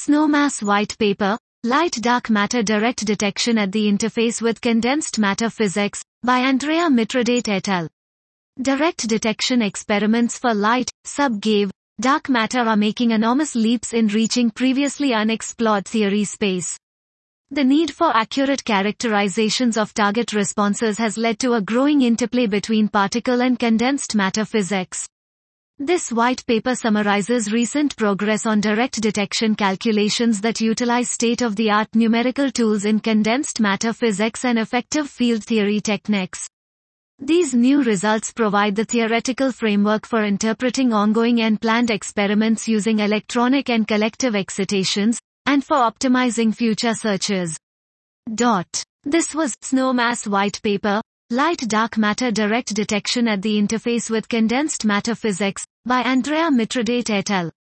SNOMAS White Paper, Light-Dark Matter Direct Detection at the Interface with Condensed Matter Physics, by Andrea Mithridate et al. Direct detection experiments for light, sub-GeV, dark matter are making enormous leaps in reaching previously unexplored theory space. The need for accurate characterizations of target responses has led to a growing interplay between particle and condensed matter physics. This white paper summarizes recent progress on direct detection calculations that utilize state-of-the-art numerical tools in condensed matter physics and effective field theory techniques. These new results provide the theoretical framework for interpreting ongoing and planned experiments using electronic and collective excitations, and for optimizing future searches. This was SNOMAS White Paper, Light-Dark Matter Direct Detection at the Interface with Condensed Matter Physics, by Andrea Mithridate et al.